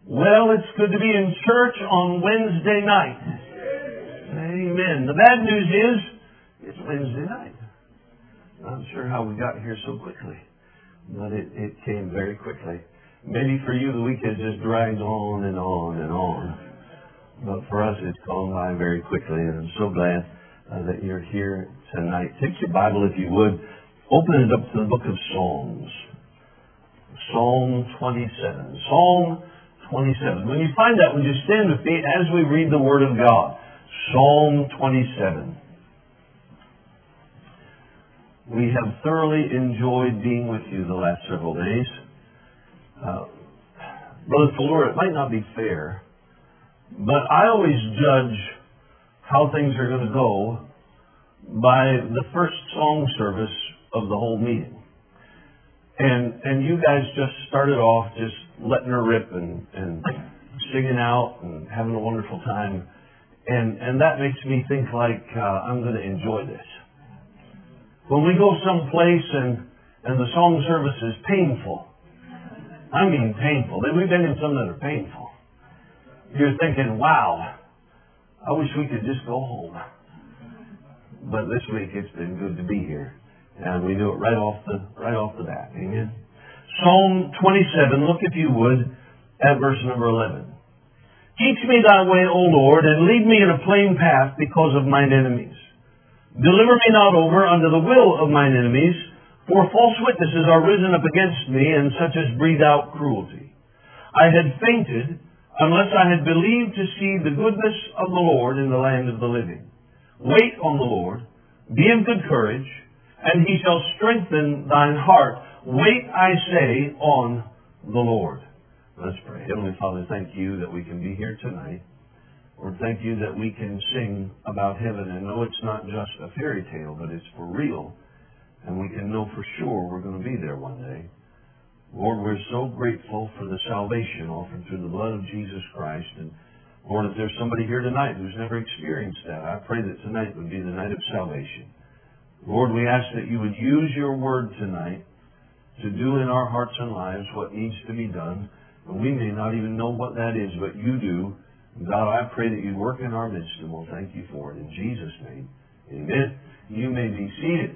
Well, it's good to be in church on Wednesday night. Amen. The bad news is, it's Wednesday night. Not sure how we got here so quickly, but it came very quickly. Maybe for you the week has just dragged on and on and on. But for us it's gone by very quickly, and I'm so glad that you're here tonight. Take your Bible, if you would. Open it up to the book of Psalms. Psalm 27. Psalm 27. When you find that, would you stand with me as we read the Word of God? Psalm 27. We have thoroughly enjoyed being with you the last several days. Brother Fuller, it might not be fair, but I always judge how things are going to go by the first song service of the whole meeting. And you guys just started off just letting her rip and singing out and having a wonderful time. And that makes me think like I'm going to enjoy this. When we go someplace and the song service is painful, I mean painful. We've been in some that are painful. You're thinking, wow, I wish we could just go home. But this week it's been good to be here. And we do it right off the bat. Amen. Psalm 27, look if you would at verse number 11. Teach me thy way, O Lord, and lead me in a plain path because of mine enemies. Deliver me not over unto the will of mine enemies, for false witnesses are risen up against me, and such as breathe out cruelty. I had fainted unless I had believed to see the goodness of the Lord in the land of the living. Wait on the Lord, be of good courage, and he shall strengthen thine heart. Wait, I say, on the Lord. Let's pray. Heavenly Father, thank you that we can be here tonight. Lord, thank you that we can sing about heaven and know it's not just a fairy tale, but it's for real. And we can know for sure we're going to be there one day. Lord, we're so grateful for the salvation offered through the blood of Jesus Christ. And Lord, if there's somebody here tonight who's never experienced that, I pray that tonight would be the night of salvation. Lord, we ask that you would use your word tonight to do in our hearts and lives what needs to be done. And we may not even know what that is, but you do. God, I pray that you work in our midst, and we'll thank you for it. In Jesus' name, amen. You may be seated.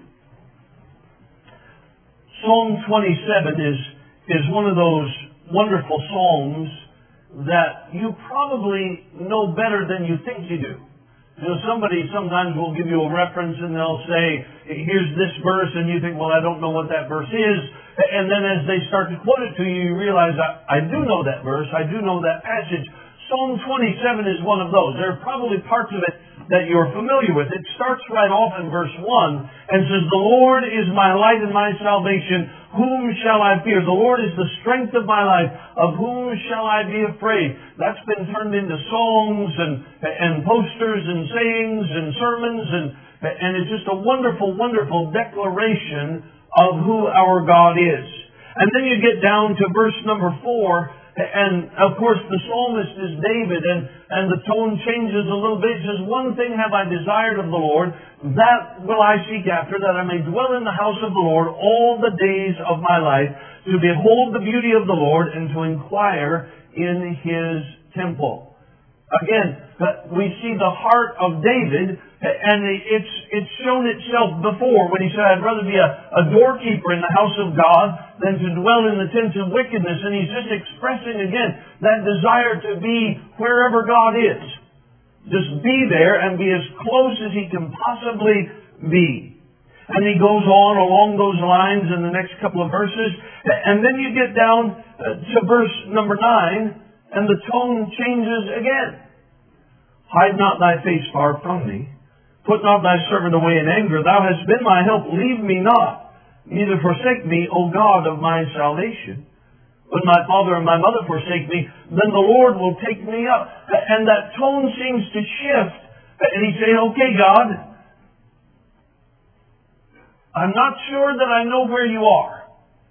Psalm 27 is one of those wonderful psalms that you probably know better than you think you do. You know, somebody sometimes will give you a reference and they'll say, here's this verse, and you think, well, I don't know what that verse is. And then as they start to quote it to you, you realize, I do know that verse, I do know that passage. Psalm 27 is one of those. There are probably parts of it that you're familiar with. It starts right off in verse 1 and says, the Lord is my light and my salvation. Whom shall I fear? The Lord is the strength of my life. Of whom shall I be afraid? That's been turned into songs and posters and sayings and sermons. And it's just a wonderful, wonderful declaration of who our God is. And then you get down to verse number 4. And, of course, the psalmist is David, and the tone changes a little bit. It says, one thing have I desired of the Lord, that will I seek after, that I may dwell in the house of the Lord all the days of my life, to behold the beauty of the Lord, and to inquire in his temple. Again, we see the heart of David, and it's shown itself before when he said, I'd rather be a doorkeeper in the house of God than to dwell in the tents of wickedness. And he's just expressing again that desire to be wherever God is. Just be there and be as close as he can possibly be. And he goes on along those lines in the next couple of verses. And then you get down to verse number 9, and the tone changes again. Hide not thy face far from me. Put not thy servant away in anger. Thou hast been my help. Leave me not. Neither forsake me, O God of my salvation. When my father and my mother forsake me, then the Lord will take me up. And that tone seems to shift. And he's saying, okay, God, I'm not sure that I know where you are.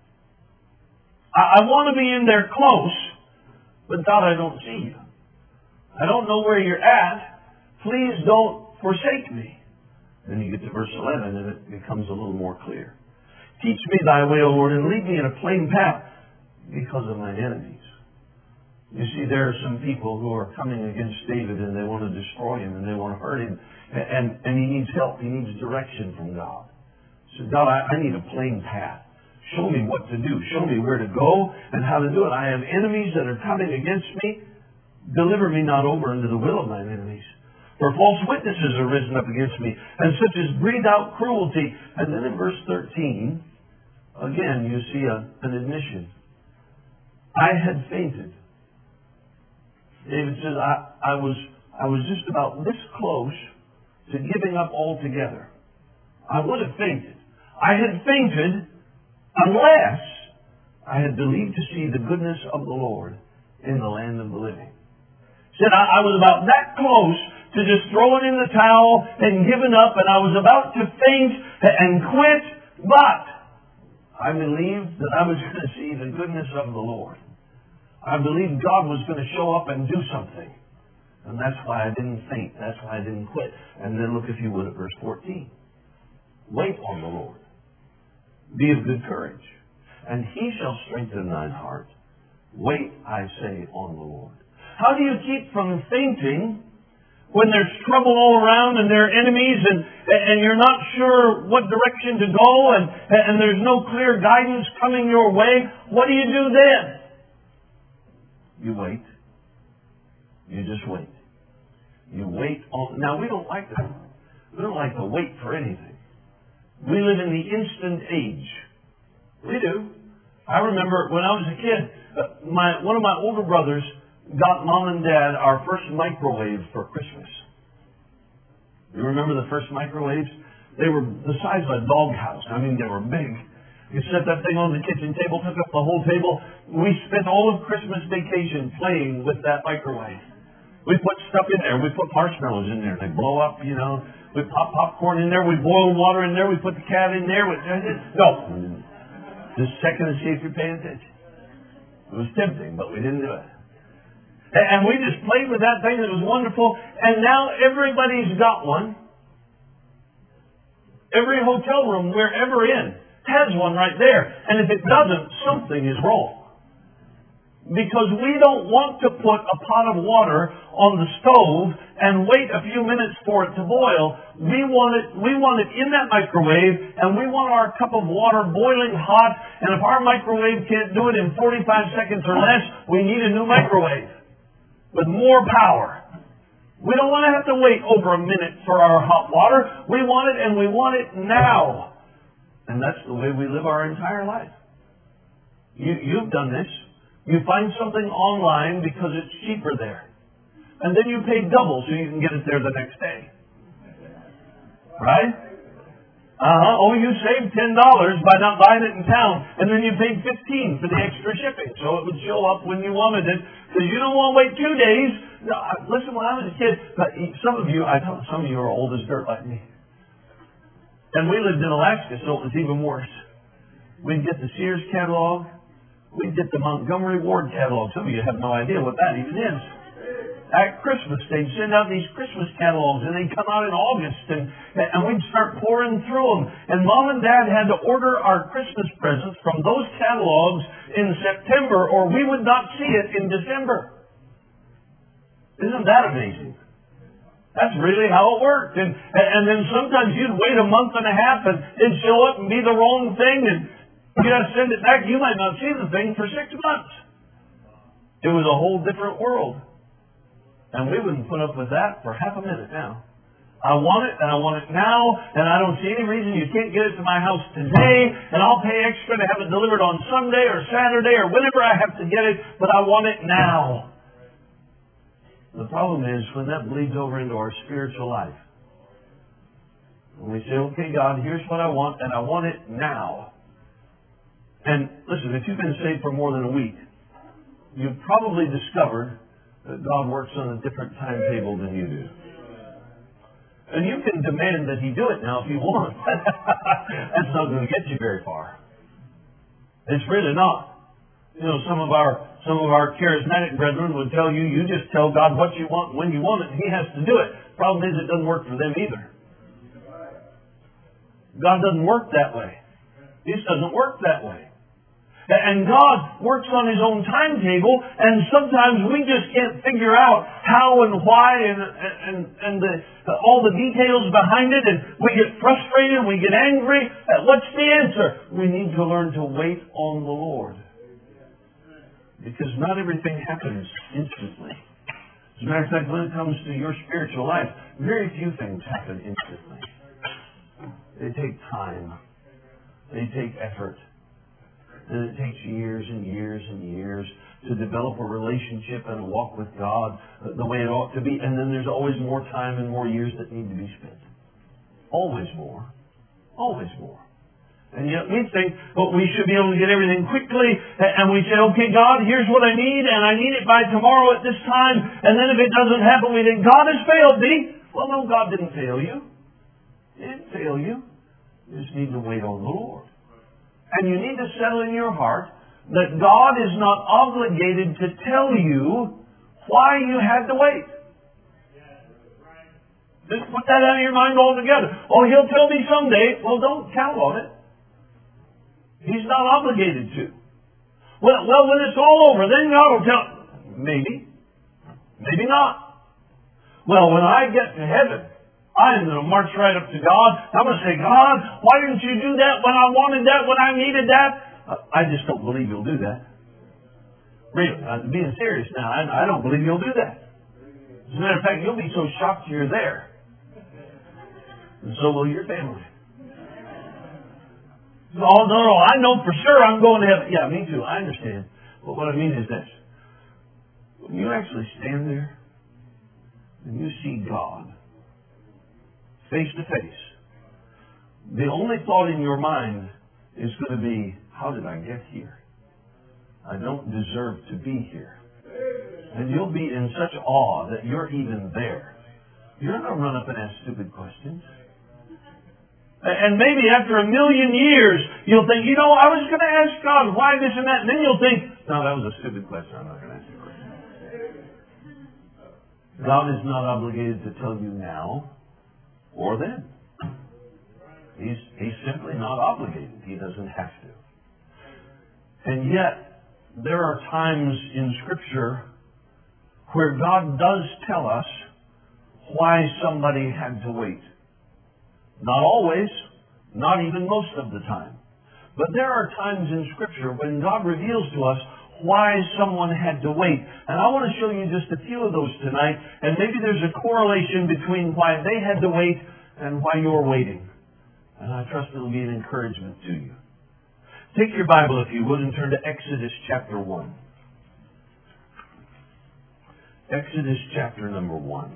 I want to be in there close, but God, I don't see you. I don't know where you're at. Please don't forsake me. Then you get to verse 11 and it becomes a little more clear. Teach me thy way, O Lord, and lead me in a plain path because of mine enemies. You see, there are some people who are coming against David and they want to destroy him and they want to hurt him. And he needs help. He needs direction from God. So God, I need a plain path. Show me what to do. Show me where to go and how to do it. I have enemies that are coming against me. Deliver me not over into the will of mine enemies. For false witnesses are risen up against me, and such as breathe out cruelty. And then in verse 13, again, you see an admission. I had fainted. David says, I was just about this close to giving up altogether. I would have fainted. I had fainted unless I had believed to see the goodness of the Lord in the land of the living. He said, I was about that close to just throwing in the towel and giving up, and I was about to faint and quit, but I believed that I was going to see the goodness of the Lord. I believed God was going to show up and do something. And that's why I didn't faint. That's why I didn't quit. And then look, if you would, at verse 14. Wait on the Lord. Be of good courage, and He shall strengthen thine heart. Wait, I say, on the Lord. How do you keep from fainting when there's trouble all around and there are enemies and you're not sure what direction to go and there's no clear guidance coming your way? What do you do then? You wait. You just wait. You wait on... Now, we don't like that. We don't like to wait for anything. We live in the instant age. We do. I remember when I was a kid, one of my older brothers got Mom and Dad our first microwave for Christmas. You remember the first microwaves? They were the size of a doghouse. I mean, they were big. You set that thing on the kitchen table, took up the whole table. We spent all of Christmas vacation playing with that microwave. We put stuff in there. We put marshmallows in there. They blow up, you know. We pop popcorn in there. We boil water in there. We put the cat in there. No. Just checking to see if you're paying attention. It was tempting, but we didn't do it. And we just played with that thing. It was wonderful. And now everybody's got one. Every hotel room we're ever in has one right there. And if it doesn't, something is wrong. Because we don't want to put a pot of water on the stove and wait a few minutes for it to boil. We want it in that microwave, and we want our cup of water boiling hot. And if our microwave can't do it in 45 seconds or less, we need a new microwave with more power. We don't want to have to wait over a minute for our hot water. We want it, and we want it now. And that's the way we live our entire life. You've done this. You find something online because it's cheaper there. And then you pay double so you can get it there the next day. Right? Oh, you saved $10 by not buying it in town. And then you paid $15 for the extra shipping. So it would show up when you wanted it. Because you don't want to wait 2 days. No, listen, when I was a kid, some of you are old as dirt like me. And we lived in Alaska, so it was even worse. We'd get the Sears catalog. We'd get the Montgomery Ward catalog. Some of you have no idea what that even is. At Christmas, they'd send out these Christmas catalogs, and they'd come out in August, and we'd start pouring through them. And Mom and Dad had to order our Christmas presents from those catalogs in September, or we would not see it in December. Isn't that amazing? That's really how it worked. And then sometimes you'd wait a month and a half and it'd show up and be the wrong thing and you got to send it back. You might not see the thing for 6 months. It was a whole different world. And we wouldn't put up with that for half a minute now. I want it, and I want it now, and I don't see any reason you can't get it to my house today, and I'll pay extra to have it delivered on Sunday or Saturday or whenever I have to get it, but I want it now. The problem is when that bleeds over into our spiritual life. When we say, okay, God, here's what I want, and I want it now. And listen, if you've been saved for more than a week, you've probably discovered that God works on a different timetable than you do. And you can demand that He do it now if you want. That's not going to get you very far. It's really not. You know, some of our charismatic brethren would tell you, you just tell God what you want when you want it, and He has to do it. Problem is, it doesn't work for them either. God doesn't work that way. He just doesn't work that way. And God works on His own timetable, and sometimes we just can't figure out how and why and all the details behind it, and we get frustrated, we get angry. What's the answer? We need to learn to wait on the Lord. Because not everything happens instantly. As a matter of fact, when it comes to your spiritual life, very few things happen instantly. They take time. They take effort. And it takes years and years and years to develop a relationship and a walk with God the way it ought to be. And then there's always more time and more years that need to be spent. Always more. Always more. And yet we think, well, we should be able to get everything quickly, and we say, okay, God, here's what I need, and I need it by tomorrow at this time, and then if it doesn't happen, we think, God has failed me. Well, no, God didn't fail you. He didn't fail you. You just need to wait on the Lord. And you need to settle in your heart that God is not obligated to tell you why you had to wait. Just put that out of your mind altogether. Oh, He'll tell me someday. Well, don't count on it. He's not obligated to. Well, when it's all over, then God will tell. Maybe. Maybe not. Well, when I get to heaven, I'm going to march right up to God. I'm going to say, God, why didn't you do that when I wanted that, when I needed that? I just don't believe You'll do that. Really, I'm being serious now. I don't believe You'll do that. As a matter of fact, you'll be so shocked you're there. And so will your family. Oh, no, I know for sure I'm going to heaven. Yeah, me too. I understand. But what I mean is this. When you actually stand there and you see God face to face, the only thought in your mind is going to be, how did I get here? I don't deserve to be here. And you'll be in such awe that you're even there. You're not going to run up and ask stupid questions. And maybe after 1,000,000 years, you'll think, I was going to ask God why this and that. And then you'll think, no, that was a stupid question. I'm not going to ask you. God is not obligated to tell you now or then. He's simply not obligated. He doesn't have to. And yet, there are times in Scripture where God does tell us why somebody had to wait. Not always, not even most of the time. But there are times in Scripture when God reveals to us why someone had to wait. And I want to show you just a few of those tonight, and maybe there's a correlation between why they had to wait and why you're waiting. And I trust it'll be an encouragement to you. Take your Bible, if you would, and turn to Exodus chapter 1. Exodus chapter number 1.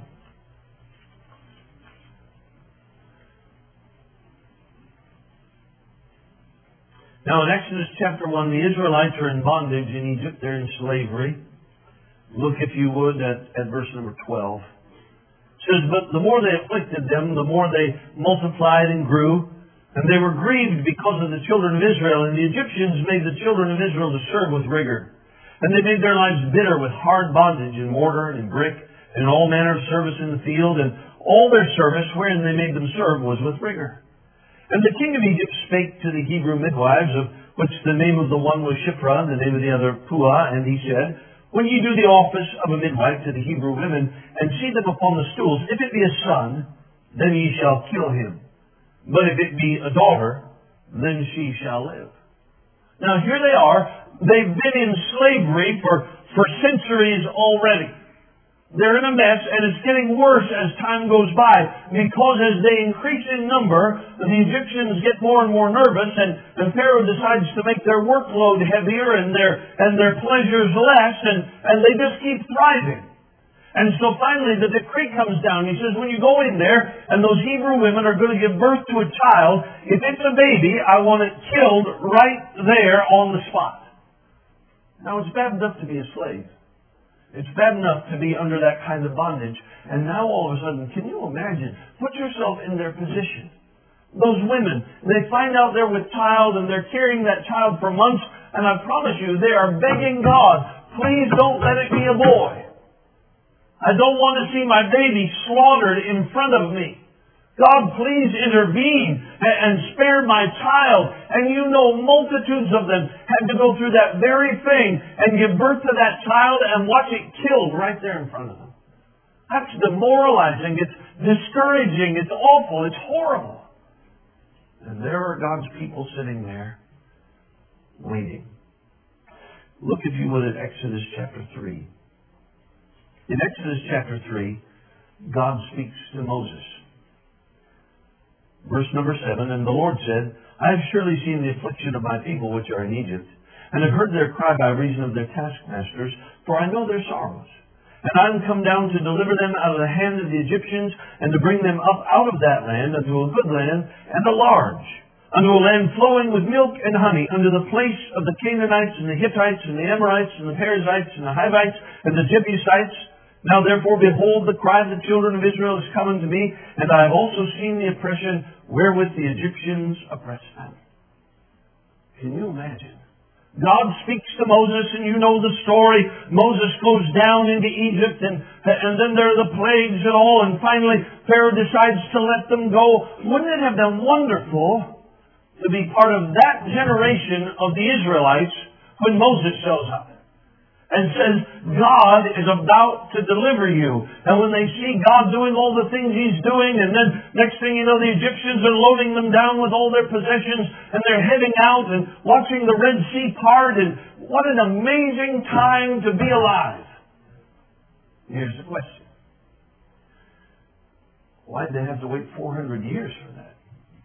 Now in Exodus chapter 1, the Israelites are in bondage in Egypt. They're in slavery. Look, if you would, at verse number 12. It says, but the more they afflicted them, the more they multiplied and grew. And they were grieved because of the children of Israel. And the Egyptians made the children of Israel to serve with rigor. And they made their lives bitter with hard bondage in mortar and brick and all manner of service in the field. And all their service wherein they made them serve was with rigor. And the king of Egypt spake to the Hebrew midwives, of which the name of the one was Shiphrah, and the name of the other Puah, and he said, when ye do the office of a midwife to the Hebrew women, and see them upon the stools, if it be a son, then ye shall kill him. But if it be a daughter, then she shall live. Now here they are. They've been in slavery for centuries already. They're in a mess, and it's getting worse as time goes by, because as they increase in number, the Egyptians get more and more nervous, and Pharaoh decides to make their workload heavier and their pleasures less, and they just keep thriving. And so finally the decree comes down. He says, when you go in there, and those Hebrew women are going to give birth to a child, if it's a baby, I want it killed right there on the spot. Now it's bad enough to be a slave. It's bad enough to be under that kind of bondage. And now all of a sudden, can you imagine? Put yourself in their position. Those women, they find out they're with child and they're carrying that child for months. And I promise you, they are begging God, please don't let it be a boy. I don't want to see my baby slaughtered in front of me. God, please intervene and spare my child. And you know multitudes of them had to go through that very thing and give birth to that child and watch it killed right there in front of them. That's demoralizing. It's discouraging. It's awful. It's horrible. And there are God's people sitting there waiting. Look, if you would, at Exodus chapter 3. In Exodus chapter 3, God speaks to Moses. Verse number 7, and the Lord said, I have surely seen the affliction of my people which are in Egypt, and have heard their cry by reason of their taskmasters, for I know their sorrows. And I am come down to deliver them out of the hand of the Egyptians, and to bring them up out of that land unto a good land, and a large, unto a land flowing with milk and honey, unto the place of the Canaanites, and the Hittites, and the Amorites, and the Perizzites, and the Hivites, and the Jebusites. Now therefore, behold, the cry of the children of Israel is come unto me, and I have also seen the oppression wherewith the Egyptians oppress them. Can you imagine? God speaks to Moses, and you know the story. Moses goes down into Egypt, and then there are the plagues and all, and finally Pharaoh decides to let them go. Wouldn't it have been wonderful to be part of that generation of the Israelites when Moses shows up and says, God is about to deliver you. And when they see God doing all the things He's doing, and then next thing you know, the Egyptians are loading them down with all their possessions, and they're heading out and watching the Red Sea part, and what an amazing time to be alive. Here's the question. Why did they have to wait 400 years for that?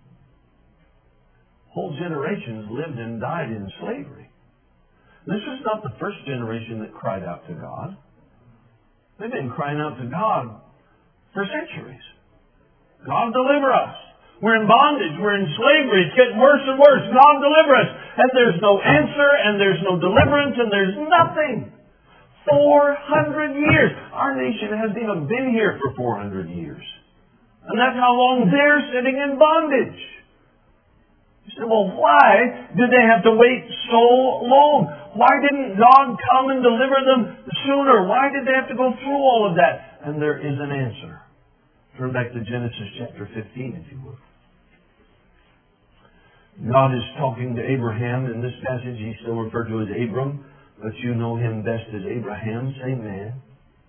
Whole generations lived and died in slavery. This is not the first generation that cried out to God. They've been crying out to God for centuries. God, deliver us. We're in bondage. We're in slavery. It's getting worse and worse. God, deliver us. And there's no answer, and there's no deliverance, and there's nothing. 400 years. Our nation hasn't even been here for 400 years. And that's how long they're sitting in bondage. You say, well, why did they have to wait so long? Why didn't God come and deliver them sooner? Why did they have to go through all of that? And there is an answer. Turn back to Genesis chapter 15, if you would. God is talking to Abraham. In this passage, he's still referred to as Abram, but you know him best as Abraham, same man.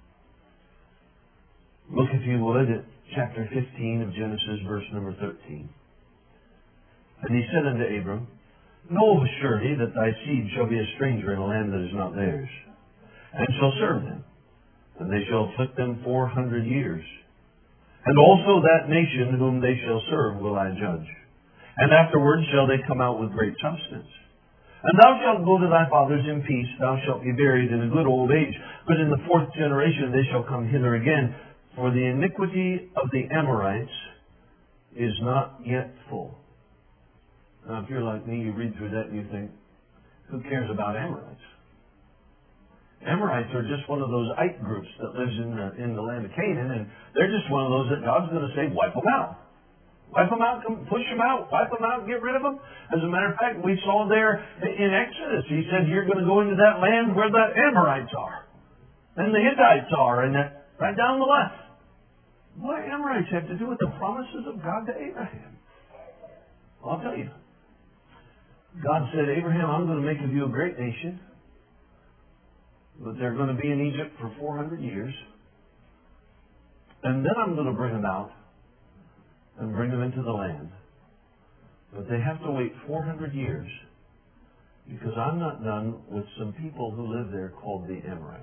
Look, if you would, at chapter 15 of Genesis, verse number 13. And he said unto Abram, know of a surety that thy seed shall be a stranger in a land that is not theirs, and shall serve them, and they shall afflict them 400 years. And also that nation whom they shall serve will I judge. And afterwards shall they come out with great substance. And thou shalt go to thy fathers in peace, thou shalt be buried in a good old age. But in the fourth generation they shall come hither again, for the iniquity of the Amorites is not yet full. Now, if you're like me, you read through that and you think, who cares about Amorites? Amorites are just one of those Ite groups that lives in the land of Canaan, and they're just one of those that God's going to say, wipe them out. Wipe them out, push them out, wipe them out, get rid of them. As a matter of fact, we saw there in Exodus, he said, you're going to go into that land where the Amorites are, and the Hittites are, and that right down the left. What do Amorites have to do with the promises of God to Abraham? Well, I'll tell you. God said, Abraham, I'm going to make of you a great nation, but they're going to be in Egypt for 400 years, and then I'm going to bring them out and bring them into the land. But they have to wait 400 years because I'm not done with some people who live there called the Amorites.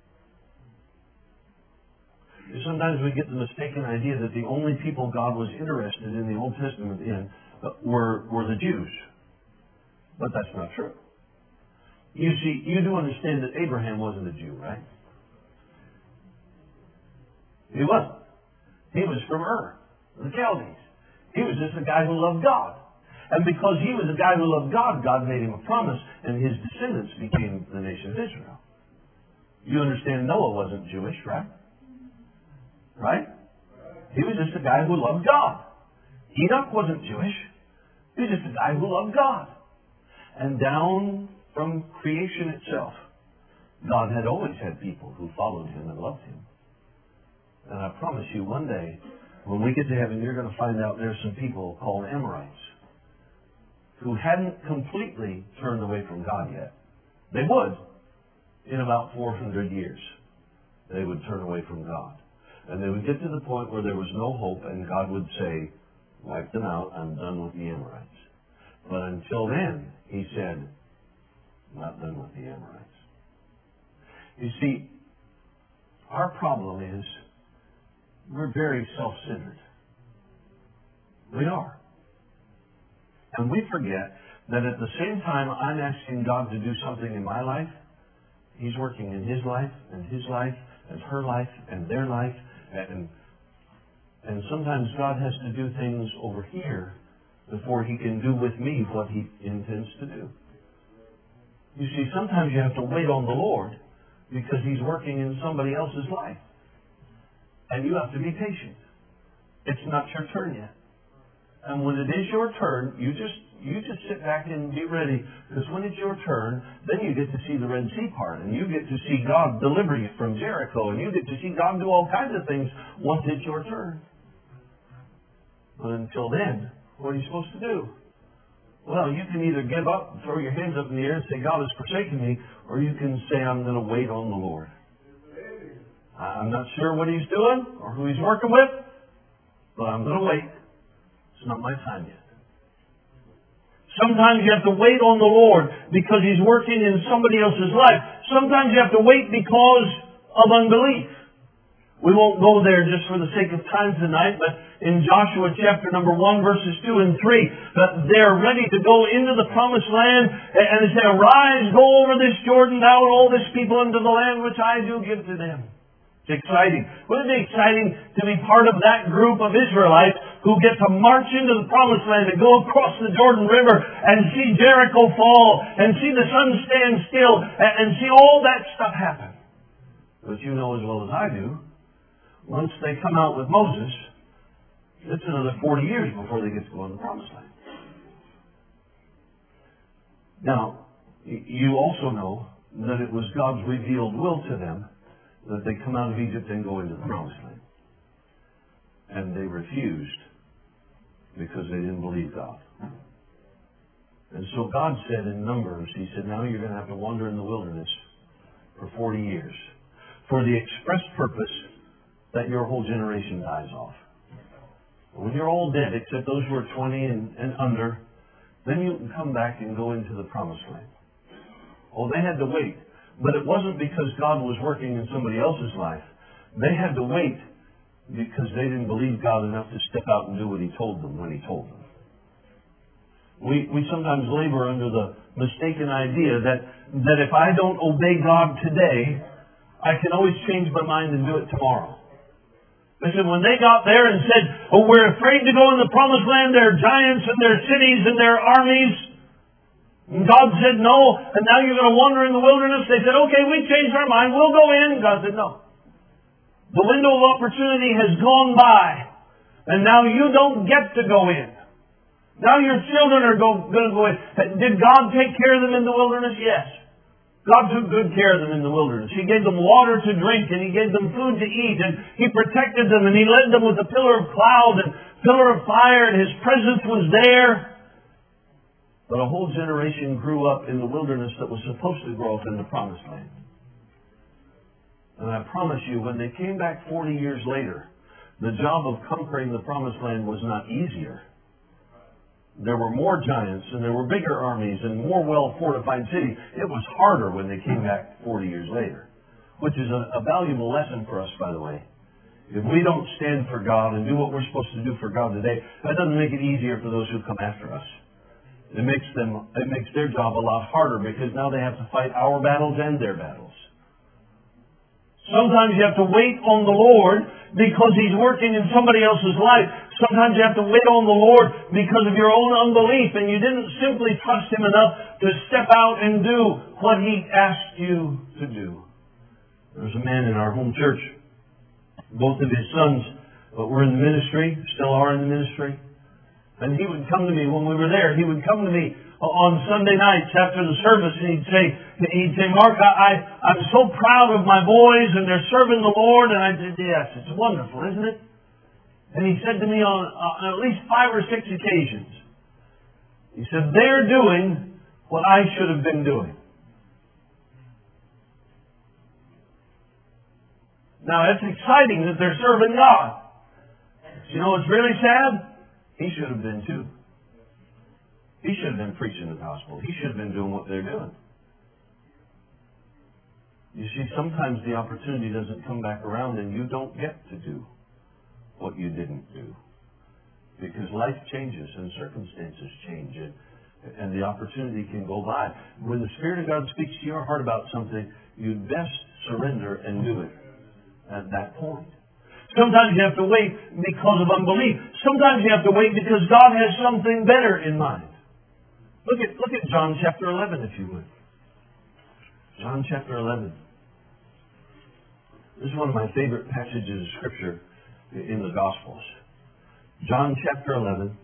Sometimes we get the mistaken idea that the only people God was interested in the Old Testament in were the Jews. But that's not true. You see, you do understand that Abraham wasn't a Jew, right? He wasn't. He was from Ur, the Chaldees. He was just a guy who loved God. And because he was a guy who loved God, God made him a promise, and his descendants became the nation of Israel. You understand Noah wasn't Jewish, right? Right? He was just a guy who loved God. Enoch wasn't Jewish. He was just a guy who loved God. And down from creation itself, God had always had people who followed him and loved him. And I promise you, one day, When we get to heaven, you're going to find out there's some people called Amorites who hadn't completely turned away from God yet. They would. In about 400 years, they would turn away from God. And they would get to the point where there was no hope, and God would say, wipe them out, I'm done with the Amorites. But until then, He said, not done with the Amorites. You see, our problem is we're very self-centered. We are. And we forget that at the same time I'm asking God to do something in my life, He's working in His life, and His life, and her life, and their life. And sometimes God has to do things over here before He can do with me what He intends to do. You see, sometimes you have to wait on the Lord because He's working in somebody else's life. And you have to be patient. It's not your turn yet. And when it is your turn, you just sit back and be ready. Because when it's your turn, then you get to see the Red Sea part. And you get to see God deliver you from Jericho. And you get to see God do all kinds of things once it's your turn. But until then, what are you supposed to do? Well, you can either give up and throw your hands up in the air and say, God has forsaken me, or you can say, I'm going to wait on the Lord. I'm not sure what He's doing or who He's working with, but I'm going to wait. It's not my time yet. Sometimes you have to wait on the Lord because He's working in somebody else's life. Sometimes you have to wait because of unbelief. We won't go there just for the sake of time tonight, but in Joshua chapter number 1, verses 2 and 3, they're ready to go into the promised land, and they say, arise, go over this Jordan, thou and all this people, into the land which I do give to them. It's exciting. Wouldn't it be exciting to be part of that group of Israelites who get to march into the promised land and go across the Jordan River and see Jericho fall and see the sun stand still and see all that stuff happen? But you know as well as I do, once they come out with Moses, it's another 40 years before they get to go in the promised land. Now, you also know that it was God's revealed will to them that they come out of Egypt and go into the promised land. And they refused because they didn't believe God. And so God said in Numbers, He said, now you're going to have to wander in the wilderness for 40 years for the express purpose that your whole generation dies off. When you're all dead, except those who are 20 and under, then you can come back and go into the promised land. Oh, they had to wait. But it wasn't because God was working in somebody else's life. They had to wait because they didn't believe God enough to step out and do what He told them when He told them. We sometimes labor under the mistaken idea that if I don't obey God today, I can always change my mind and do it tomorrow. They said when they got there and said, oh, we're afraid to go in the promised land, there are giants and there are cities and there are armies. And God said no, and now you're going to wander in the wilderness. They said, okay, we changed our mind, we'll go in. God said no. The window of opportunity has gone by, and now you don't get to go in. Now your children are going to go in. Did God take care of them in the wilderness? Yes. God took good care of them in the wilderness. He gave them water to drink, and He gave them food to eat, and He protected them, and He led them with a pillar of cloud and pillar of fire, and His presence was there. But a whole generation grew up in the wilderness that was supposed to grow up in the promised land. And I promise you, when they came back 40 years later, the job of conquering the promised land was not easier. There were more giants, and there were bigger armies, and more well-fortified cities. It was harder when they came back 40 years later, which is a valuable lesson for us, by the way. If we don't stand for God and do what we're supposed to do for God today, that doesn't make it easier for those who come after us. It makes their job a lot harder because now they have to fight our battles and their battles. Sometimes you have to wait on the Lord because He's working in somebody else's life. Sometimes you have to wait on the Lord because of your own unbelief and you didn't simply trust Him enough to step out and do what He asked you to do. There's a man in our home church. Both of his sons were in the ministry, still are in the ministry. And he would come to me when we were there. He would come to me on Sunday nights after the service, and he'd say, Mark, I'm so proud of my boys, and they're serving the Lord. And I said, yes, it's wonderful, isn't it? And he said to me on at least 5 or 6 occasions, he said, they're doing what I should have been doing. Now, it's exciting that they're serving God. You know what's really sad? He should have been too. He should have been preaching the gospel. He should have been doing what they're doing. You see, sometimes the opportunity doesn't come back around and you don't get to do what you didn't do. Because life changes and circumstances change and the opportunity can go by. When the Spirit of God speaks to your heart about something, you'd best surrender and do it at that point. Sometimes you have to wait because of unbelief. Sometimes you have to wait because God has something better in mind. Look at John chapter 11, if you would. John chapter 11. This is one of my favorite passages of Scripture in the Gospels. John chapter 11,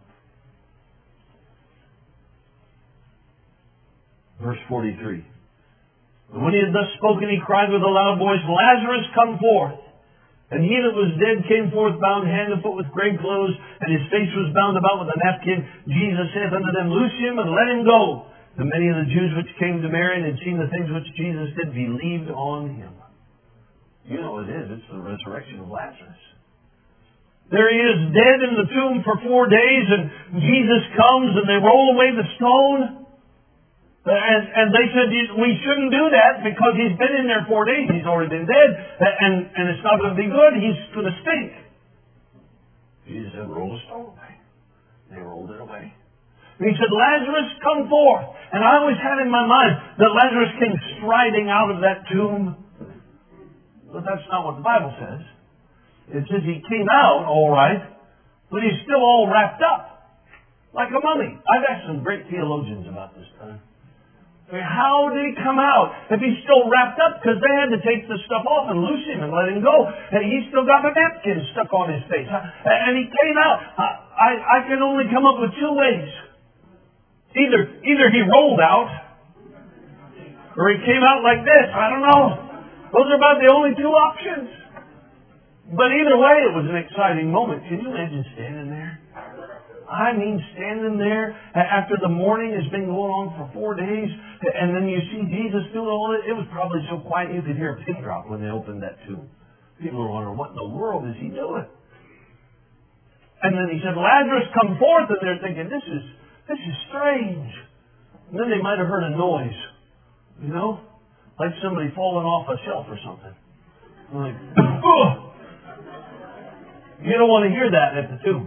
verse 43. And when he had thus spoken, he cried with a loud voice, Lazarus, come forth. And he that was dead came forth, bound hand and foot with grave clothes, and his face was bound about with a napkin. Jesus saith unto them, Loose him and let him go. And many of the Jews which came to Mary and had seen the things which Jesus did believed on him. You know what it is. It's the resurrection of Lazarus. There he is, dead in the tomb for 4 days, and Jesus comes and they roll away the stone. And they said, we shouldn't do that because he's been in there 4 days. He's already been dead. And it's not going to be good. He's going to stink. Jesus said, roll the stone away. They rolled it away. And he said, Lazarus, come forth. And I always had in my mind that Lazarus came striding out of that tomb. But that's not what the Bible says. It says he came out all right, but he's still all wrapped up. Like a mummy. I've asked some great theologians about this time. How did he come out if he's still wrapped up? Because they had to take the stuff off and loose him and let him go. And he's still got the napkin stuck on his face. And he came out. I can only come up with 2 ways. Either he rolled out, or he came out like this. I don't know. Those are about the only 2 options. But either way, it was an exciting moment. Can you imagine standing there? I mean, standing there after the mourning has been going on for 4 days, and then you see Jesus doing all it. It was probably so quiet you could hear a pin drop when they opened that tomb. People were wondering, what in the world is he doing? And then he said, Lazarus, come forth, and they're thinking, this is strange. And then they might have heard a noise, you know, like somebody falling off a shelf or something. Like, ugh! You don't want to hear that at the tomb.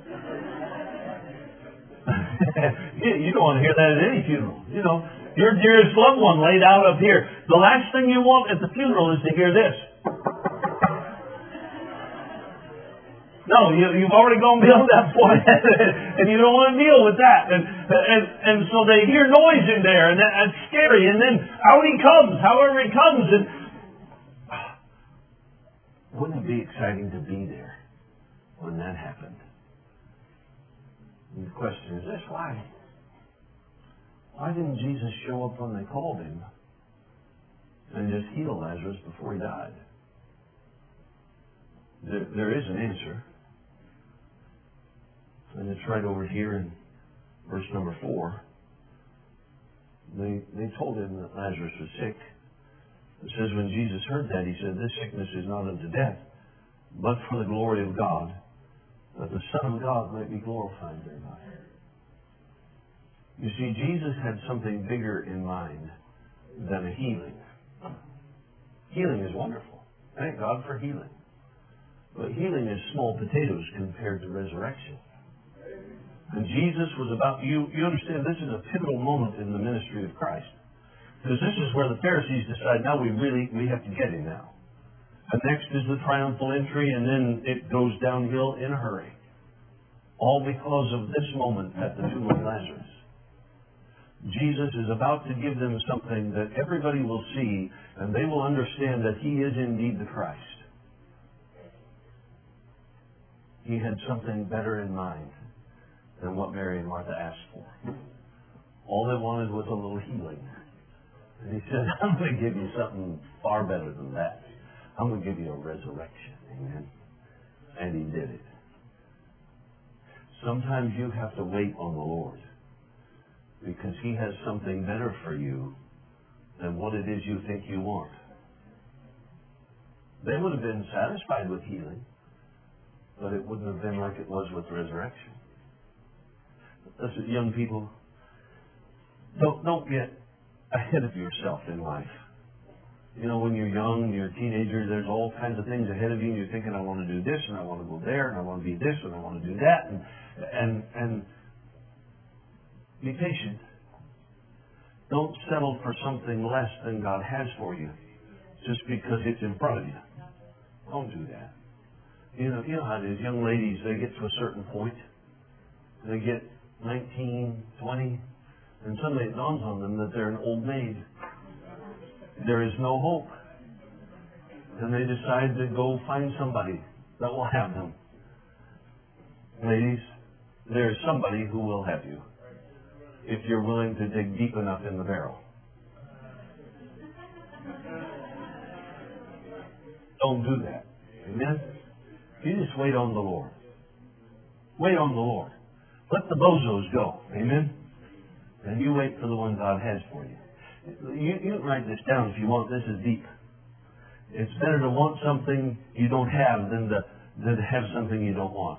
You don't want to hear that at any funeral. You know, your dearest loved one laid out up here. The last thing you want at the funeral is to hear this. No, you've already gone beyond that point, and you don't want to deal with that. And so they hear noise in there, and that's scary. And then out he comes, however he comes. And wouldn't it be exciting to be there when that happened? And the question is this, why? Why didn't Jesus show up when they called him and just heal Lazarus before he died? There is an answer. And it's right over here in verse number 4. They told him that Lazarus was sick. It says when Jesus heard that, he said, this sickness is not unto death, but for the glory of God, that the Son of God might be glorified thereby. You see, Jesus had something bigger in mind than a healing. Healing is wonderful. Thank God for healing. But healing is small potatoes compared to resurrection. And Jesus was about, you understand, this is a pivotal moment in the ministry of Christ. Because this is where the Pharisees decide, now we have to get him now. And next is the triumphal entry, and then it goes downhill in a hurry. All because of this moment at the tomb of Lazarus. Jesus is about to give them something that everybody will see, and they will understand that he is indeed the Christ. He had something better in mind than what Mary and Martha asked for. All they wanted was a little healing. And he said, I'm going to give you something far better than that. I'm going to give you a resurrection. Amen. And he did it. Sometimes you have to wait on the Lord because He has something better for you than what it is you think you want. They would have been satisfied with healing, but it wouldn't have been like it was with resurrection. Listen, young people, don't get ahead of yourself in life. You know, when you're young, you're a teenager, there's all kinds of things ahead of you, and you're thinking, I want to do this, and I want to go there, and I want to be this, and I want to do that, and be patient. Don't settle for something less than God has for you, just because it's in front of you. Don't do that. You know how it is. Young ladies, they get to a certain point. They get 19, 20, and suddenly it dawns on them that they're an old maid. There is no hope. And they decide to go find somebody that will have them. Ladies, there is somebody who will have you if you're willing to dig deep enough in the barrel. Don't do that. Amen? You just wait on the Lord. Wait on the Lord. Let the bozos go. Amen? And you wait for the one God has for you. You can write this down if you want. This is deep. It's better to want something you don't have than to have something you don't want.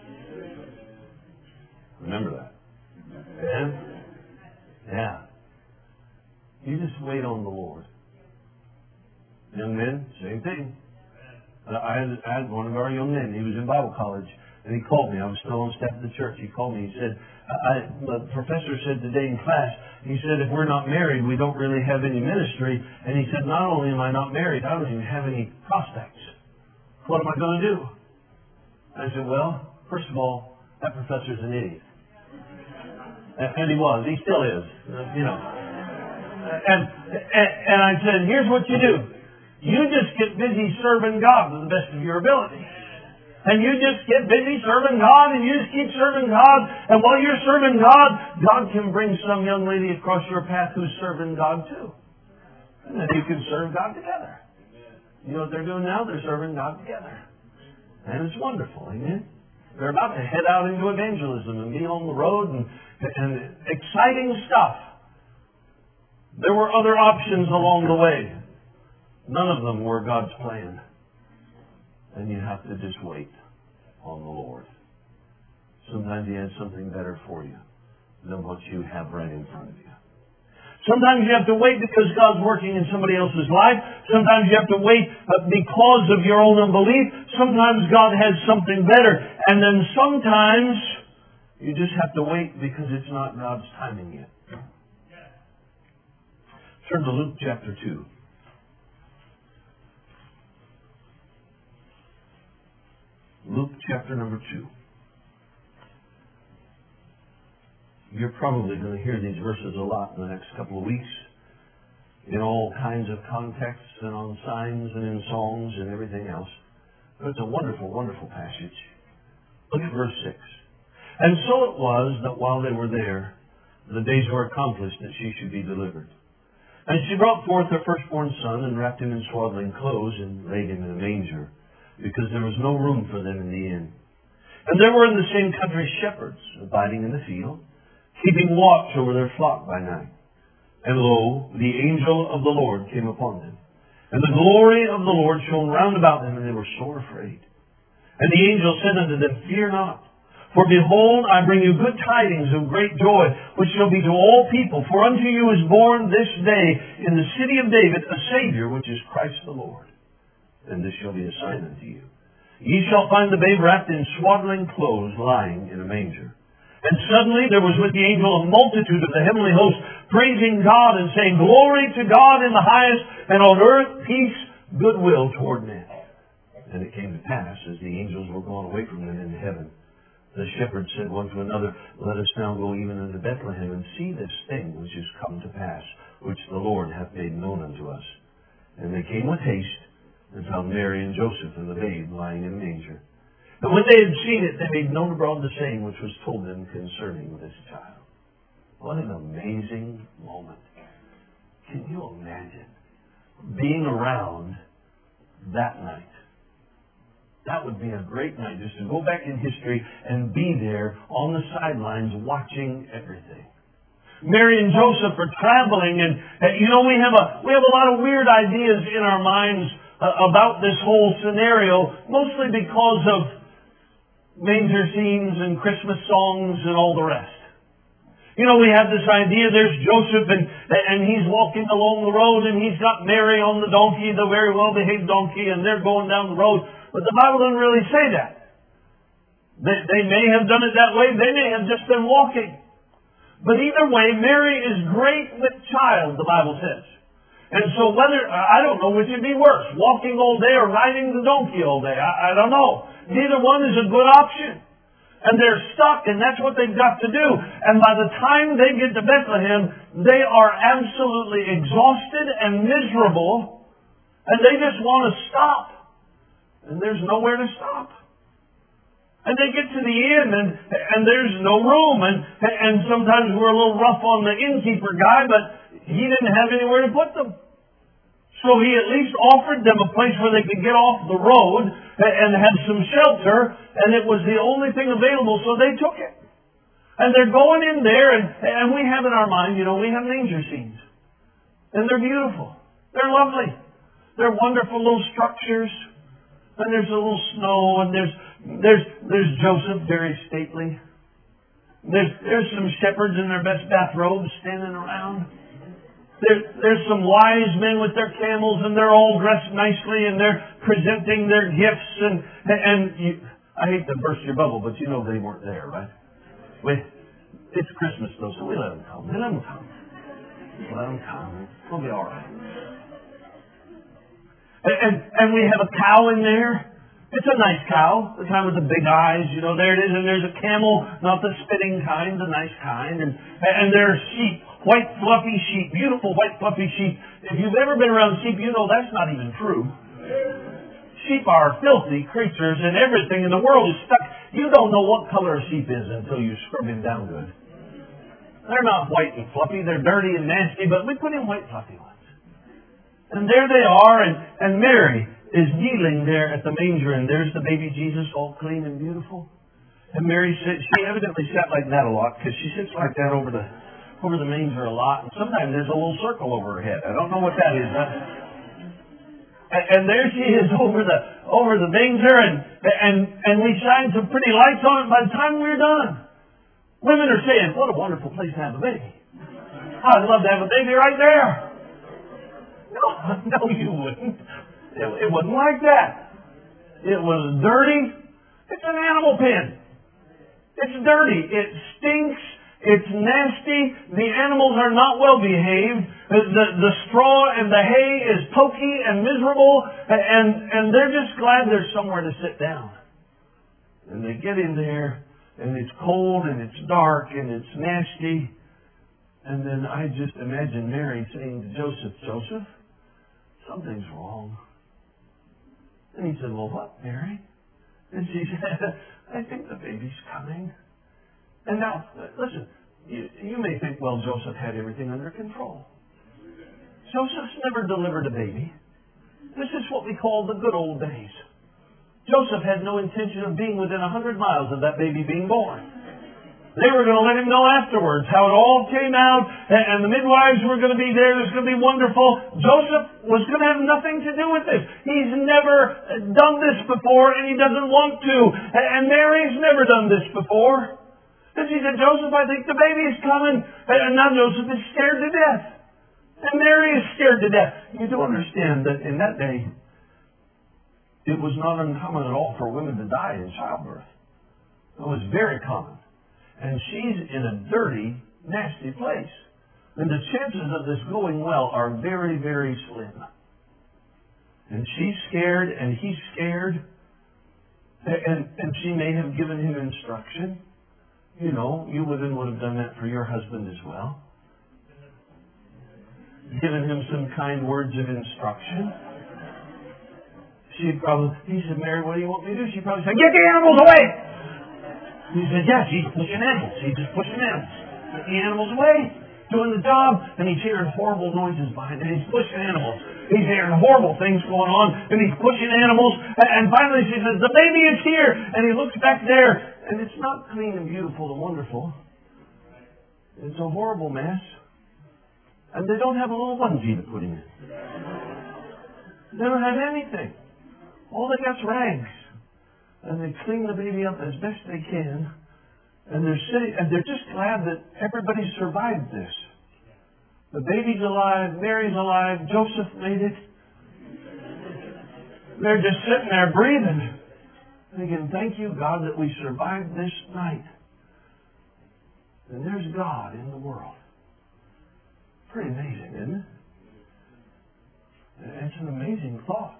Remember that. Amen? Yeah. You just wait on the Lord. Young men, same thing. I had one of our young men. He was in Bible college, and he called me. I was still on staff at the church. He called me. He said, the professor said today in class, he said, if we're not married, we don't really have any ministry. And he said, not only am I not married, I don't even have any prospects. What am I going to do? I said, well, first of all, that professor's an idiot. And he was. He still is. And I said, here's what you do. You just get busy serving God to the best of your ability. And you just get busy serving God, and you just keep serving God. And while you're serving God, God can bring some young lady across your path who's serving God too. And then you can serve God together. You know what they're doing now? They're serving God together. And it's wonderful. Amen? They're about to head out into evangelism and be on the road and exciting stuff. There were other options along the way. None of them were God's plan. And you have to just wait on the Lord. Sometimes He has something better for you than what you have right in front of you. Sometimes you have to wait because God's working in somebody else's life. Sometimes you have to wait because of your own unbelief. Sometimes God has something better. And then sometimes you just have to wait because it's not God's timing yet. Turn to Luke chapter 2. Luke chapter number 2. You're probably going to hear these verses a lot in the next couple of weeks in all kinds of contexts and on signs and in songs and everything else. But it's a wonderful, wonderful passage. Look at verse 6. And so it was that while they were there, the days were accomplished that she should be delivered. And she brought forth her firstborn son and wrapped him in swaddling clothes and laid him in a manger, because there was no room for them in the inn. And there were in the same country shepherds abiding in the field, keeping watch over their flock by night. And lo, the angel of the Lord came upon them. And the glory of the Lord shone round about them, and they were sore afraid. And the angel said unto them, Fear not, for behold, I bring you good tidings of great joy, which shall be to all people. For unto you is born this day in the city of David a Savior, which is Christ the Lord. And this shall be a sign unto you. Ye shall find the babe wrapped in swaddling clothes, lying in a manger. And suddenly there was with the angel a multitude of the heavenly host, praising God and saying, Glory to God in the highest, and on earth peace, goodwill toward men. And it came to pass, as the angels were gone away from them into heaven, the shepherds said one to another, Let us now go even unto Bethlehem, and see this thing which is come to pass, which the Lord hath made known unto us. And they came with haste, and found Mary and Joseph and the babe lying in a manger. And when they had seen it, they made known abroad the saying which was told them concerning this child. What an amazing moment. Can you imagine being around that night? That would be a great night, just to go back in history and be there on the sidelines watching everything. Mary and Joseph are traveling, and we have a lot of weird ideas in our minds about this whole scenario, mostly because of manger scenes and Christmas songs and all the rest. We have this idea, there's Joseph, and he's walking along the road, and he's got Mary on the donkey, the very well-behaved donkey, and they're going down the road. But the Bible doesn't really say that. They may have done it that way. They may have just been walking. But either way, Mary is great with child, the Bible says. And so I don't know which would be worse, walking all day or riding the donkey all day. I don't know. Neither one is a good option. And they're stuck, and that's what they've got to do. And by the time they get to Bethlehem, they are absolutely exhausted and miserable, and they just want to stop. And there's nowhere to stop. And they get to the inn, and there's no room. And sometimes we're a little rough on the innkeeper guy, but he didn't have anywhere to put them. So he at least offered them a place where they could get off the road and have some shelter, and it was the only thing available, so they took it. And they're going in there, and we have in our mind, we have manger scenes. And they're beautiful. They're lovely. They're wonderful little structures. And there's a little snow, and there's Joseph, very stately. There's some shepherds in their best bathrobes standing around. There's some wise men with their camels, and they're all dressed nicely, and they're presenting their gifts. I hate to burst your bubble, but they weren't there, right? It's Christmas, though, so we let them come. Let them come. We'll be all right. And we have a cow in there. It's a nice cow, the kind with the big eyes. There it is. And there's a camel, not the spitting kind, the nice kind. And there are sheep. White fluffy sheep, beautiful white fluffy sheep. If you've ever been around sheep, that's not even true. Sheep are filthy creatures, and everything in the world is stuck. You don't know what color a sheep is until you scrub him down good. They're not white and fluffy, they're dirty and nasty, but we put in white fluffy ones. And there they are, and Mary is kneeling there at the manger, and there's the baby Jesus all clean and beautiful. And Mary said, she evidently sat like that a lot, because she sits like that over the manger a lot, and sometimes there's a little circle over her head. I don't know what that is. And there she is over the manger, and we shine some pretty lights on it. By the time we're done, women are saying, "What a wonderful place to have a baby! I'd love to have a baby right there." No, you wouldn't. It wasn't like that. It was dirty. It's an animal pen. It's dirty. It stinks. It's nasty. The animals are not well behaved. The straw and the hay is pokey and miserable, and they're just glad there's somewhere to sit down. And they get in there, and it's cold, and it's dark, and it's nasty. And then I just imagine Mary saying to Joseph, "Joseph, something's wrong." And he said, "Well, what, Mary?" And she said, "I think the baby's coming." And now, listen, you may think, well, Joseph had everything under control. Joseph's never delivered a baby. This is what we call the good old days. Joseph had no intention of being within 100 miles of that baby being born. They were going to let him know afterwards how it all came out, and the midwives were going to be there. It was going to be wonderful. Joseph was going to have nothing to do with this. He's never done this before, and he doesn't want to. And Mary's never done this before. And she said, "Joseph, I think the baby's coming." And now Joseph is scared to death. And Mary is scared to death. You do understand that in that day, it was not uncommon at all for women to die in childbirth. It was very common. And she's in a dirty, nasty place. And the chances of this going well are very, very slim. And she's scared, and he's scared. And she may have given him instruction. You women would have done that for your husband as well. Given him some kind words of instruction. He said, "Mary, what do you want me to do?" She probably said, "Get the animals away!" He said, "Yes, he's pushing animals. He's just pushing animals. Get the animals away, doing the job." And he's hearing horrible noises behind him. He's pushing animals. He's hearing horrible things going on, and he's pushing animals. And finally she says, the baby is here. And he looks back there, and it's not clean and beautiful and wonderful. It's a horrible mess. And they don't have a little onesie to put him in. They don't have anything. All they got's rags. And they clean the baby up as best they can. And they're sitting, and they're just glad that everybody survived this. The baby's alive, Mary's alive, Joseph made it. They're just sitting there breathing, thinking, thank you, God, that we survived this night. And there's God in the world. Pretty amazing, isn't it? It's an amazing thought.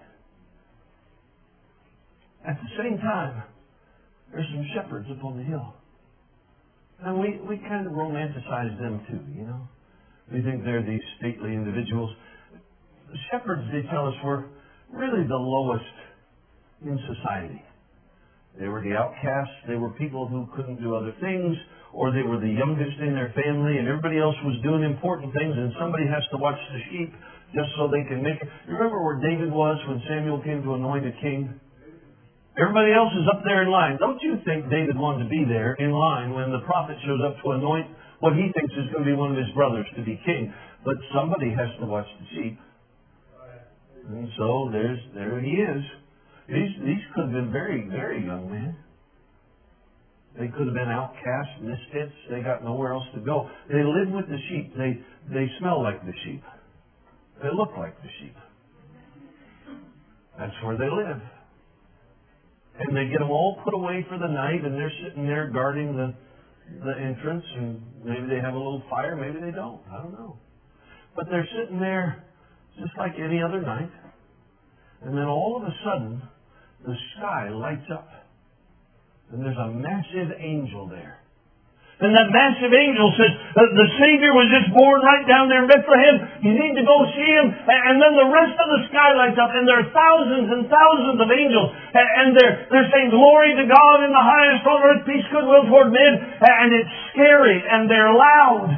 At the same time, there's some shepherds up on the hill. And we kind of romanticize them too, you know. We think they're these stately individuals. The shepherds, they tell us, were really the lowest in society. They were the outcasts. They were people who couldn't do other things, or they were the youngest in their family, and everybody else was doing important things, and somebody has to watch the sheep just so they can make it. You remember where David was when Samuel came to anoint a king? Everybody else is up there in line. Don't you think David wanted to be there in line when the prophet shows up to anoint what he thinks is going to be one of his brothers to be king? But somebody has to watch the sheep. And so there he is. These could have been very, very young men. They could have been outcasts, misfits. They got nowhere else to go. They live with the sheep. They smell like the sheep. They look like the sheep. That's where they live. And they get them all put away for the night, and they're sitting there guarding the entrance, and maybe they have a little fire, maybe they don't. I don't know. But they're sitting there just like any other night. And then all of a sudden, the sky lights up. And there's a massive angel there. And that massive angel says, the Savior was just born right down there in Bethlehem. You need to go see him. And then the rest of the sky lights up, and there are thousands and thousands of angels. And they're saying, glory to God in the highest, on earth, peace, goodwill toward men. And it's scary, and they're loud.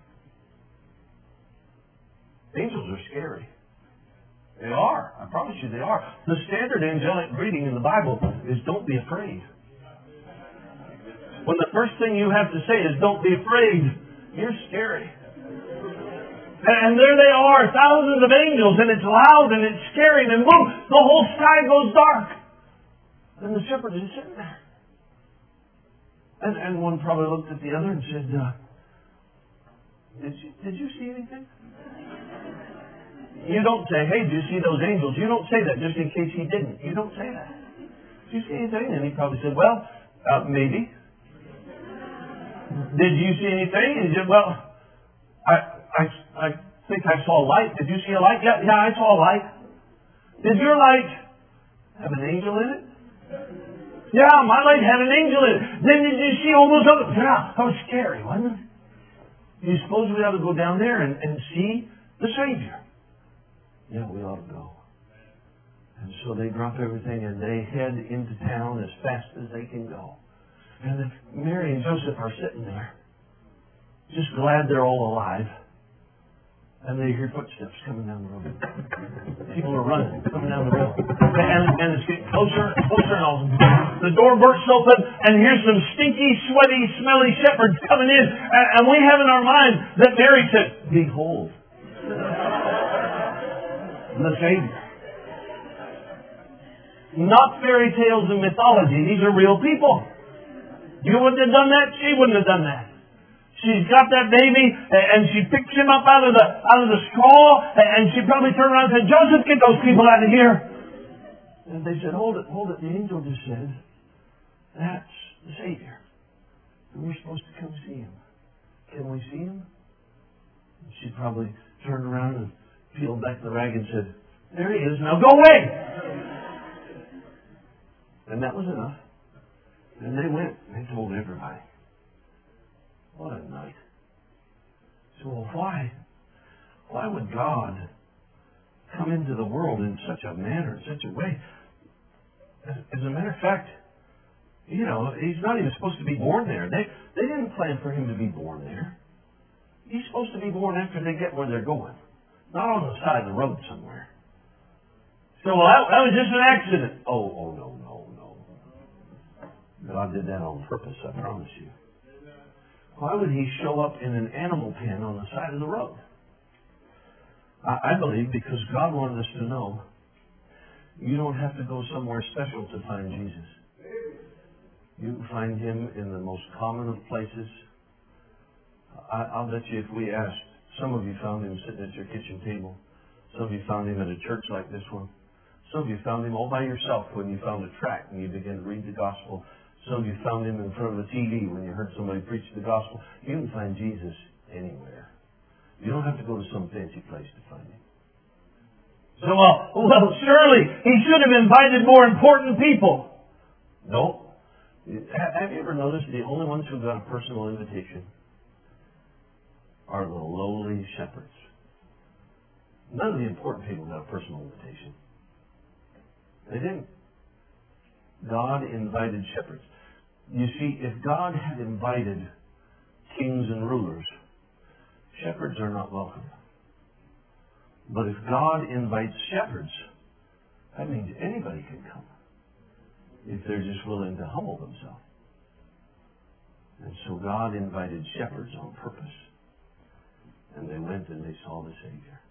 Angels are scary. They are. I promise you they are. The standard angelic greeting in the Bible is don't be afraid. When the first thing you have to say is don't be afraid, you're scary. And there they are, thousands of angels, and it's loud and it's scary, and boom, the whole sky goes dark. And the shepherd is sitting there. And one probably looked at the other and said, did you see anything? You don't say, hey, did you see those angels? You don't say that just in case he didn't. You don't say that. Did you see anything? And he probably said, well, maybe. Did you see anything? And he said, well, I think I saw a light. Did you see a light? Yeah, I saw a light. Did your light have an angel in it? Yeah, my light had an angel in it. Then did you see all those other... Yeah, that was scary, wasn't it? Do you suppose we ought to go down there and see the Savior? Yeah, we ought to go. And so they drop everything and they head into town as fast as they can go. And then Mary and Joseph are sitting there, just glad they're all alive. And they hear footsteps coming down the road. People are running, coming down the road. And it's getting closer and closer, and all. The door bursts open, and here's some stinky, sweaty, smelly shepherds coming in. And we have in our mind that Mary said, behold, the Savior. Not fairy tales and mythology. These are real people. You wouldn't have done that. She wouldn't have done that. She's got that baby, and she picks him up out of the straw, and she probably turned around and said, Joseph, get those people out of here. And they said, hold it. The angel just said, that's the Savior. And we're supposed to come see him. Can we see him? And she probably turned around and peeled back the rag and said, there he is, now go away. And that was enough. And they went and they told everybody. What a night. So why would God come into the world in such a manner, in such a way? As a matter of fact, you know, he's not even supposed to be born there. They didn't plan for him to be born there. He's supposed to be born after they get where they're going. Not on the side of the road somewhere. So, well, that was just an accident. Oh, no. God did that on purpose, I promise you. Why would He show up in an animal pen on the side of the road? I believe because God wanted us to know you don't have to go somewhere special to find Jesus. You can find Him in the most common of places. I'll bet you if we asked, some of you found Him sitting at your kitchen table. Some of you found Him at a church like this one. Some of you found Him all by yourself when you found a tract and you began to read the gospel. Some of you found Him in front of a TV when you heard somebody preach the gospel. You can find Jesus anywhere. You don't have to go to some fancy place to find Him. So, well, surely He should have invited more important people. No. Have you ever noticed the only ones who got a personal invitation are the lowly shepherds? None of the important people got a personal invitation. They didn't. God invited shepherds. You see, if God had invited kings and rulers, shepherds are not welcome. But if God invites shepherds, that means anybody can come if they're just willing to humble themselves. And so God invited shepherds on purpose. And they went and they saw the Savior.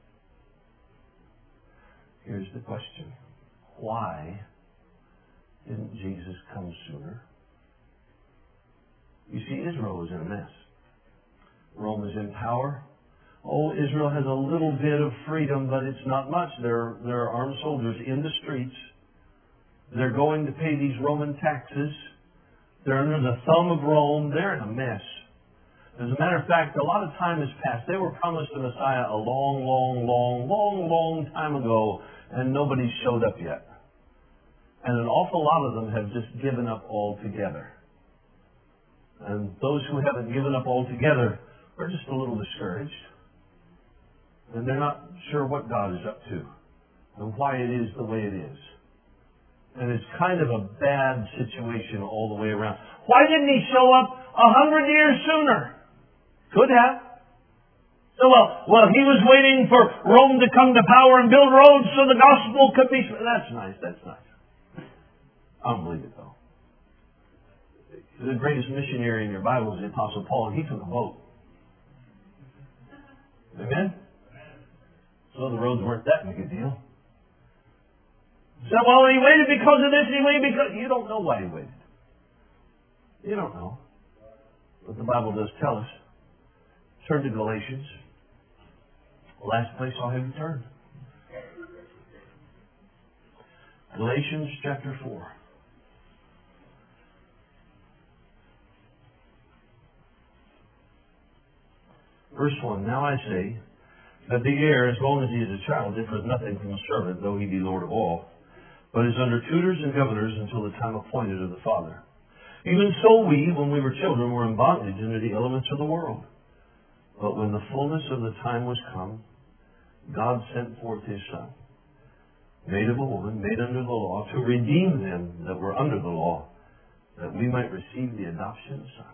Here's the question. Why didn't Jesus come sooner? You see, Israel was in a mess. Rome is in power. Oh, Israel has a little bit of freedom, but it's not much. There are armed soldiers in the streets. They're going to pay these Roman taxes. They're under the thumb of Rome. They're in a mess. As a matter of fact, a lot of time has passed. They were promised a Messiah a long time ago, and nobody's showed up yet. And an awful lot of them have just given up altogether. And those who haven't given up altogether are just a little discouraged. And they're not sure what God is up to and why it is the way it is. And it's kind of a bad situation all the way around. Why didn't He show up 100 years sooner? Could have. So, well, He was waiting for Rome to come to power and build roads so the gospel could be... That's nice. I don't believe it, though. The greatest missionary in your Bible is the Apostle Paul, and he took a boat. Amen? So the roads weren't that big a deal. So, well, He waited because of this, He waited because... You don't know why He waited. You don't know. But the Bible does tell us. Turn to Galatians. Last place I'll have you turn. Galatians chapter 4. Verse 1. Now I say that the heir, as long as he is a child, differs nothing from a servant, though he be Lord of all, but is under tutors and governors until the time appointed of the Father. Even so we, when we were children, were in bondage under the elements of the world. But when the fullness of the time was come, God sent forth His Son, made of a woman, made under the law, to redeem them that were under the law, that we might receive the adoption of sons.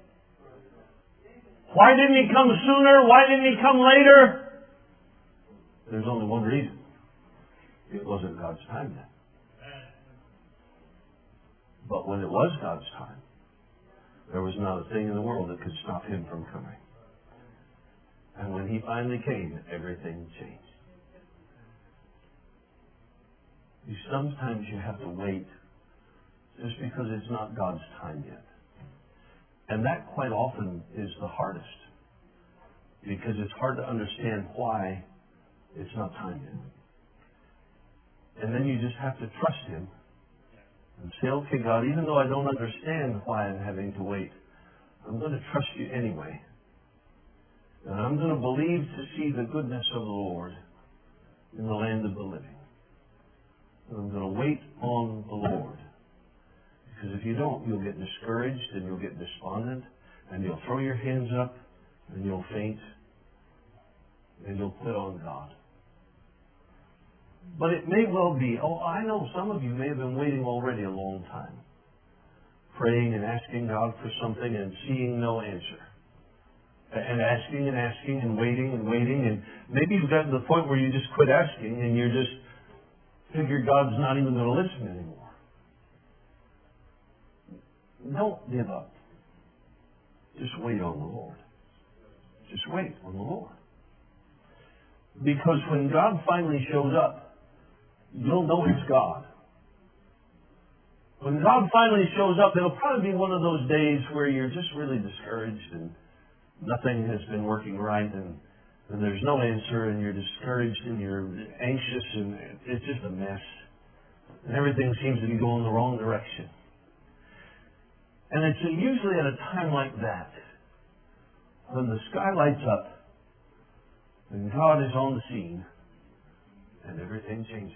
Why didn't He come sooner? Why didn't He come later? There's only one reason. It wasn't God's time yet. But when it was God's time, there was not a thing in the world that could stop Him from coming. And when He finally came, everything changed. Sometimes you have to wait just because it's not God's time yet. And that quite often is the hardest. Because it's hard to understand why it's not time yet. And then you just have to trust Him and say, okay, God, even though I don't understand why I'm having to wait, I'm going to trust You anyway. And I'm going to believe to see the goodness of the Lord in the land of the living. And I'm going to wait on the Lord. Because if you don't, you'll get discouraged and you'll get despondent and you'll throw your hands up and you'll faint and you'll quit on God. But it may well be, I know some of you may have been waiting already a long time, praying and asking God for something and seeing no answer. And asking and waiting, and maybe you've gotten to the point where you just quit asking and you're just figure God's not even going to listen anymore. Don't give up. Just wait on the Lord. Just wait on the Lord. Because when God finally shows up, you'll know it's God. When God finally shows up, it'll probably be one of those days where you're just really discouraged and nothing has been working right and there's no answer and you're discouraged and you're anxious and it's just a mess. And everything seems to be going the wrong direction. And it's usually at a time like that when the sky lights up and God is on the scene and everything changes.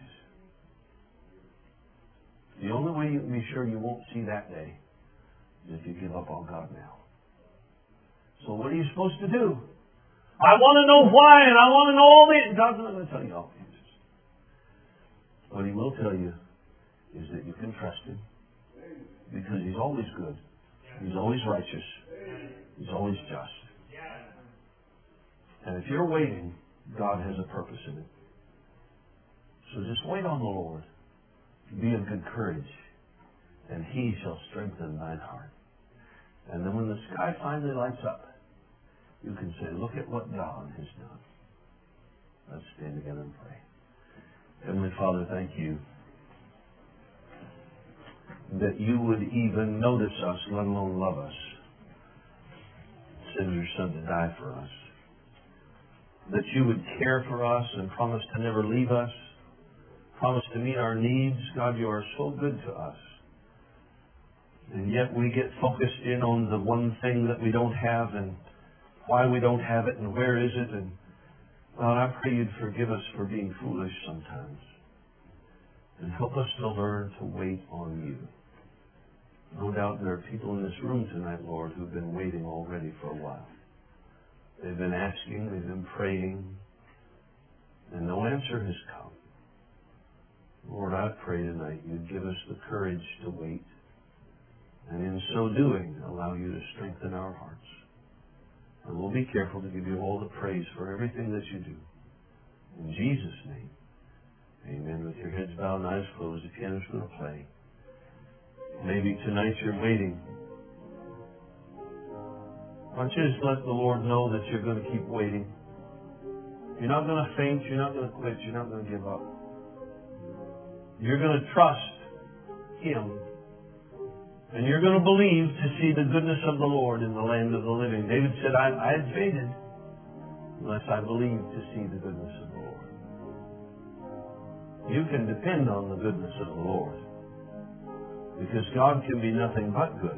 The only way you can be sure you won't see that day is if you give up on God now. So what are you supposed to do? I want to know why and I want to know all the... God's not going to tell you all the answers. What He will tell you is that you can trust Him because He's always good. He's always righteous. He's always just. And if you're waiting, God has a purpose in it. So just wait on the Lord. Be of good courage, and He shall strengthen thine heart. And then when the sky finally lights up, you can say, look at what God has done. Let's stand together and pray. Heavenly Father, thank You that You would even notice us, let alone love us. Send Your Son to die for us. That You would care for us and promise to never leave us. Promise to meet our needs. God, You are so good to us. And yet we get focused in on the one thing that we don't have and why we don't have it and where is it. And God, I pray You'd forgive us for being foolish sometimes. And help us to learn to wait on You. No doubt there are people in this room tonight, Lord, who've been waiting already for a while. They've been asking, they've been praying, and no answer has come. Lord, I pray tonight You'd give us the courage to wait, and in so doing, allow You to strengthen our hearts. And we'll be careful to give You all the praise for everything that You do. In Jesus' name, amen. With your heads bowed and eyes closed, the pianist's going to play. Maybe tonight you're waiting. Why don't you just let the Lord know that you're going to keep waiting. You're not going to faint. You're not going to quit. You're not going to give up. You're going to trust Him. And you're going to believe to see the goodness of the Lord in the land of the living. David said, I had fainted unless I believed to see the goodness of the Lord. You can depend on the goodness of the Lord. Because God can be nothing but good.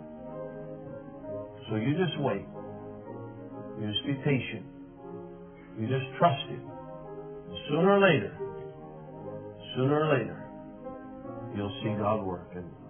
So you just wait. You just be patient. You just trust Him. Sooner or later, you'll see God work. And